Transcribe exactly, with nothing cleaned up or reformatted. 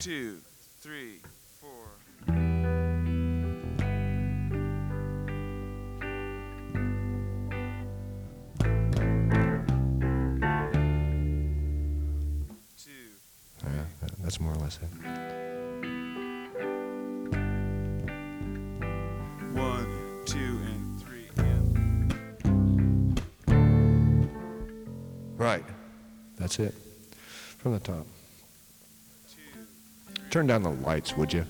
two, three, four. Two. Yeah, that's more or less it. One, two, and three, and. Right. That's it. From the top. Two. Turn down the lights, would you?